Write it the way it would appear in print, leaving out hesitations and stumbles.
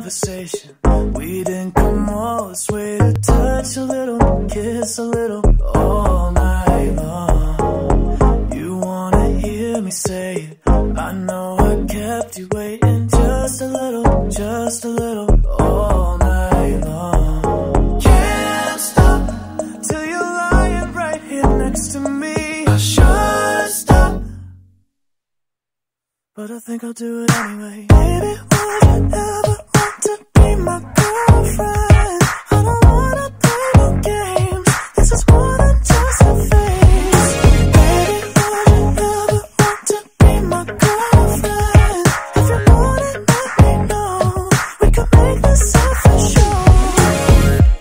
conversation. We didn't come all this way to touch a little, kiss a little, all night long. You wanna hear me say it, I know I kept you waiting just a little, all night long. Can't stop till you're lying right here next to me. I should stop, but I think I'll do it anyway. Baby, would you ever want to be my girlfriend? I don't wanna play no games, this is what I